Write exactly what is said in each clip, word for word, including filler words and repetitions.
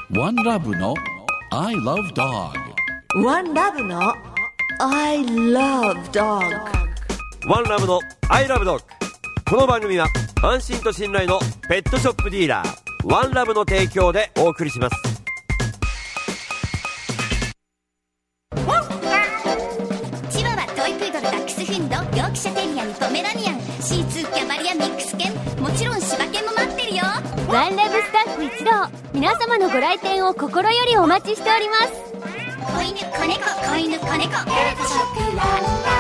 ワンラブの I love dog。 ワンラブの I love dog。 ワンラブの I love dog。 この番組は安心と信頼のペットショップディーラーワンラブの提供でお送りします。 チワワ、トイプードル、ダックスフンド、ヨークシャテリアン、ポメラニアン、シーツー、キャバリア、ミックス犬、もちろん柴犬も待ってるよ。 ワンラブスタッフ一同、皆様のご来店を心よりお待ちしております。 子犬、子猫、子犬、子猫、ペットショップワン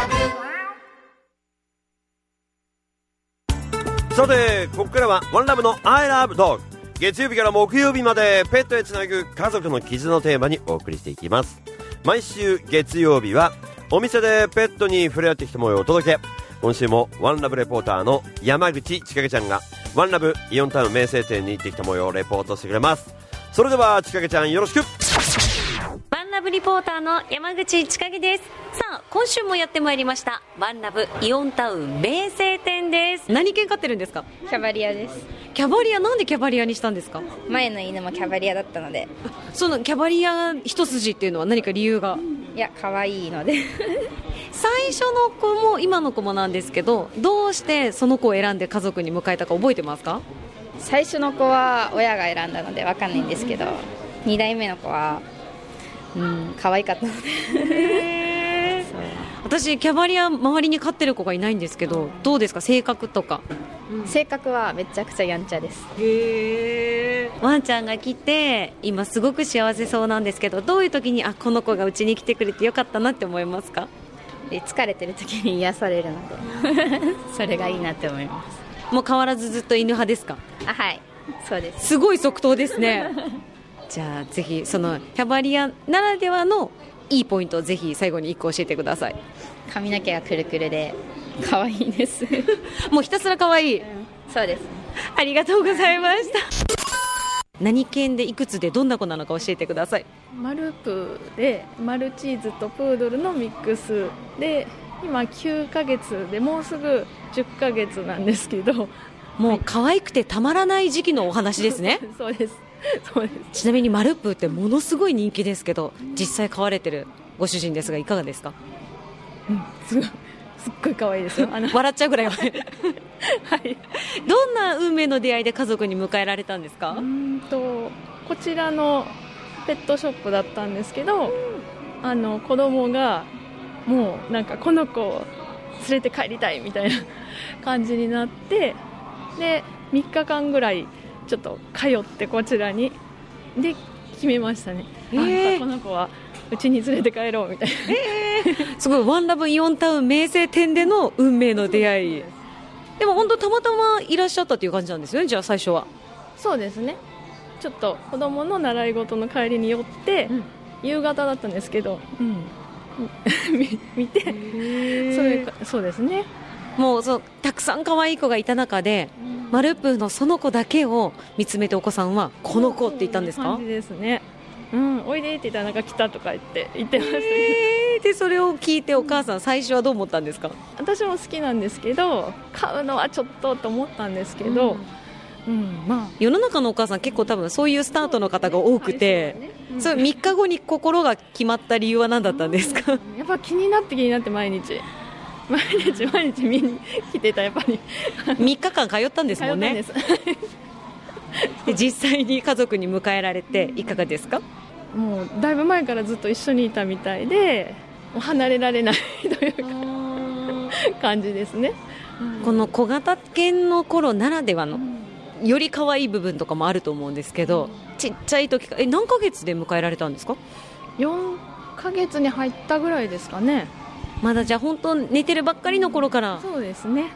ラブ。 さてここからはワンラブの I love dog。 月曜日から木曜日までペットへつなぐ家族の絆のテーマにお送りしていきます。毎週月曜日はお店でペットに触れ合ってきた模様をお届け。今週もワンラブレポーターの山口千景ちゃんがワンラブイオンタウン名声店に行ってきた模様をレポートしてくれます。それでは千景ちゃんよろしく。 ワンラブリポーターの山口千景です。さあ今週もやってまいりましたワンラブイオンタウン名声店です。何犬飼ってるんですか？ キャバリアです。 キャバリア、なんでキャバリアにしたんですか？ 前の犬もキャバリアだったので。 そのキャバリア一筋っていうのは何か理由が？ いや、可愛いので最初の子も今の子もなんですけど、どうしてその子を選んで家族に迎えたか覚えてますか？ 最初の子は親が選んだので分かんないんですけど、に代目の子はうん可愛かったのでそう。 私キャバリア周りに飼ってる子がいないんですけど、どうですか性格とか？ 性格はめちゃくちゃやんちゃです。 へー。ワンちゃんが来て今すごく幸せそうなんですけど、どういう時にあこの子がうちに来てくれてよかったなって思いますか？ で疲れてる時に癒されるのでそれがいいなって思います。 もう変わらずずっと犬派ですか？ あ、はいそうです。 すごい即答ですねじゃあぜひそのキャバリアならではのいいポイントをぜひ最後にいっこ教えてください。 髪の毛がくるくるで可愛いですもうひたすら可愛い、うん、 そうです。 ありがとうございました何犬でいくつでどんな子なのか教えてください。 マルプーでマルチーズとプードルのミックスで今きゅうかげつでもうすぐじゅっかげつなんですけど、 もう可愛くてたまらない時期のお話ですねそうですそうです。 ちなみにマルプーってものすごい人気ですけど、実際飼われてるご主人ですがいかがですか？ うん、すごいすっごい可愛いですよあの笑っちゃうぐらいはい。 どんな運命の出会いで家族に迎えられたんですか？ うんとこちらのペットショップだったんですけど、あの子供がもうなんかこの子を連れて帰りたいみたいな感じになって、でみっかかんぐらいちょっと通ってこちらにで決めましたね。 えー、 あこの子はうちに連れて帰ろうみたいな、 えー、すごいワンラブイオンタウン名声店での運命の出会い。でも本当たまたまいらっしゃったという感じなんですよね。じゃあ最初は。そうですね。 ちょっと子供の習い事の帰りに寄って、うん、夕方だったんですけど、うん、見てそれそうですね。 もうそうたくさん可愛い子がいた中で、うん、マルプーのその子だけを見つめてお子さんはこの子って言ったんですか？ そういう感じですね。うん、おいでって言ったらなんか来たとか言って言ってましたけど、 えー、でそれを聞いてお母さん最初はどう思ったんですか？ 私も好きなんですけど買うのはちょっとと思ったんですけど、うんうんまあ、 世の中のお母さん結構多分そういうスタートの方が多くて、ねうん、それみっかごに心が決まった理由は何だったんですか？ やっぱ気になって気になって毎日毎日毎日見に来てた。やっぱりみっかかん通ったんですもんね。 通ったんですで実際に家族に迎えられていかがですか？ もうだいぶ前からずっと一緒にいたみたいでもう離れられないというか感じですね。 この小型犬の頃ならではのより可愛い部分とかもあると思うんですけど、ちっちゃい時かえ何ヶ月で迎えられたんですか？ よんかげつに入ったぐらいですかね。 まだじゃあ本当寝てるばっかりの頃から。 そうですね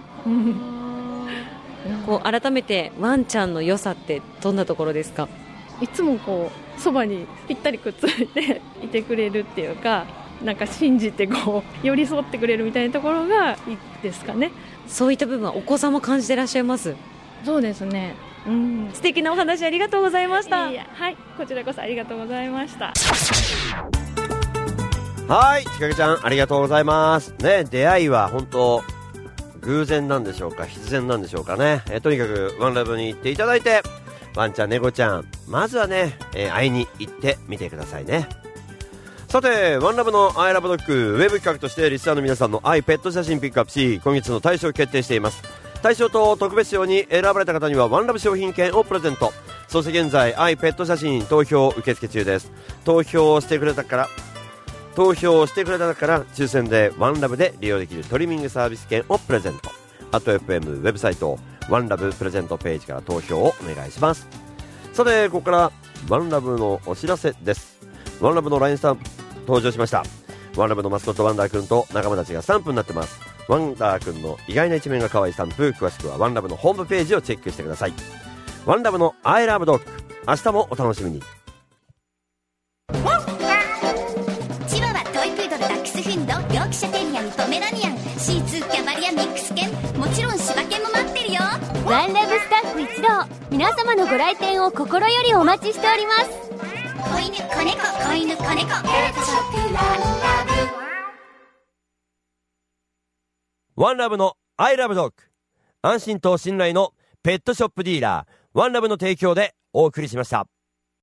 こう改めてワンちゃんの良さってどんなところですか？ いつもこうそばにぴったりくっついていてくれるっていうか、なんか信じてこう寄り添ってくれるみたいなところがいいですかね。 そういった部分はお子さんも感じてらっしゃいます？ そうですね、うん、 素敵なお話ありがとうございました。 いやはい、こちらこそありがとうございました。 はい、ちかげちゃんありがとうございますね。出会いは本当偶然なんでしょうか必然なんでしょうかね。えとにかくワンラブに行っていただいてワンちゃん猫ちゃん、まずはね、えー、会いに行ってみてくださいね。さて、ワンラブのアイラブドッグウェブ企画としてリスナーの皆さんの愛ペット写真ピックアップし、今月の大賞を決定しています。大賞と特別賞に選ばれた方にはワンラブ商品券をプレゼント。そして現在愛ペット写真投票受付中です。投票してくれたから投票してくれたから抽選でワンラブで利用できるトリミングサービス券をプレゼント。あと エフエム ウェブサイトワンラブプレゼントページから投票をお願いします。さて、ここからワンラブのお知らせです。ワンラブの ライン スタンプ登場しました。ワンラブのマスコットワンダーくんと仲間たちがスタンプになってます。ワンダーくんの意外な一面が可愛いスタンプ、詳しくはワンラブのホームページをチェックしてください。ワンラブの I love dog、 明日もお楽しみに。 チワワ、トイプードル、ダックスフンド、ヨークシャテリアン、ポメラニアン、シーツー、キャバリア、ミックス犬、もちろん柴犬も待ってるよ。 ワンラブスタッフ一同、皆様のご来店を心よりお待ちしております。 子犬、子猫、子犬、子猫、ペットショップワンラブ。 ワンラブの I love dog、 安心と信頼のペットショップディーラーワンラブの提供でお送りしました。